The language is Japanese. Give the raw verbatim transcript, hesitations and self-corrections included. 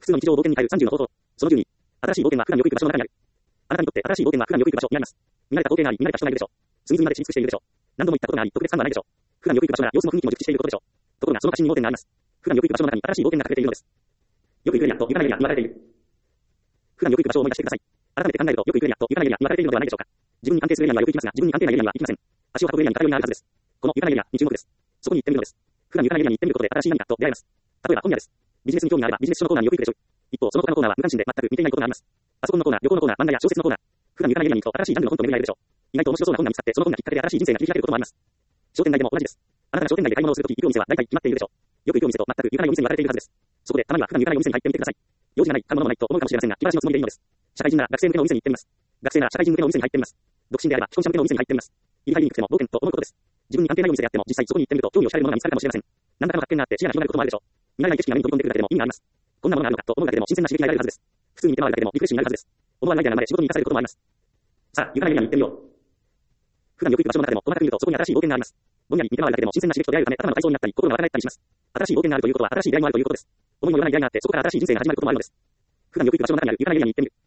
普通の日常を冒険に変えるさんじゅうの方法。そのじゅうに、新しい冒険は普段よく行く場所の中にある。あなたにとって新しい冒険は普段よく行く場所にあります。見慣れた光景があり、見慣れた人がいるでしょう。隅々まで知り尽くしているでしょう。何度も行ったことがあり、特別感がないでしょう。普段よく行く場所が様子も雰囲気も熟知していることでしょう。ところがその場所に盲点があります。普段よく行く場所の中に新しい冒険が隠れているのです。よく行くエリアと行かないエリアに分かれている。普段よく行く場所を思い出してください。改めて考えると、よく行くエリアと行かないエリアに分かれているのではないでしょうか。自分に関係するエリアにはよく行きますが、自分に関係ないエリアには行きません。足を運ぶエリアに偏りがあるはずです。この行かないエリアに注目です。そこに行ってみるのです。普段行かないエリアに行ってみることで新しい何かと出会えます。例えば本屋です。ビジネスに興味があればビジネス書のコーナーによく行くでしょう。一方、その他のコーナーは無関心で全く見ていないことがあります。パソコンのコーナー、旅行のコーナー、漫画や小説のコーナー。普段行かないエリアに行くと新しいジャンルの本と巡り合えるでしょう。意外と面白そうな本が見つかって、その本がきっかけで新しい人生が切り開けることもあります。商店街でも同じです。あなたが商店街で買い物をするとき行くお店は大体決まっているでしょう。よく行くお店と全く行かないお店に分かれているはずです。そこでたまには普段行かないお店に入ってみてください。用事がない、買うものもないと思うかもしれませんが、気晴らしのつもりでいいのです。社会人なら学生向けのお店に行ってみます。学生なら社会人向けのお店に入ってみます。独身であれば既婚者向けのお店に入ってみます。入り入りにくくても冒険と思うことです。自分に関係ないお店であっても実際そこに行ってみると興味を惹かれるものが見つかるかもしれません。何らかの発見があって視野が広がることもあるでしょう。見慣れない景色が目に飛び込んでくるだけでも意味があります。こんなものがあるのかと思うだけでも新鮮な刺激が得られるはずです。普通に見て回るだけでもリフレッシュになるはずです。思わぬアイデアが生まれ仕事に生かされることもあります。さあ、行かないエリアに行ってみよう。普段よく行く場所の中でも細かく見るとそこに新しい冒険があります。ぼんやり見て回るだけでも新鮮な刺激と出会えるため頭の体操になったり心が若返ったりします。新しい冒険があるということは新しい出会いもあるということです。思いもよらない出会いがあってそこから新しい人生が始まることもあるのです。普段よく行く場所の中にある行かないエリアに行ってみる。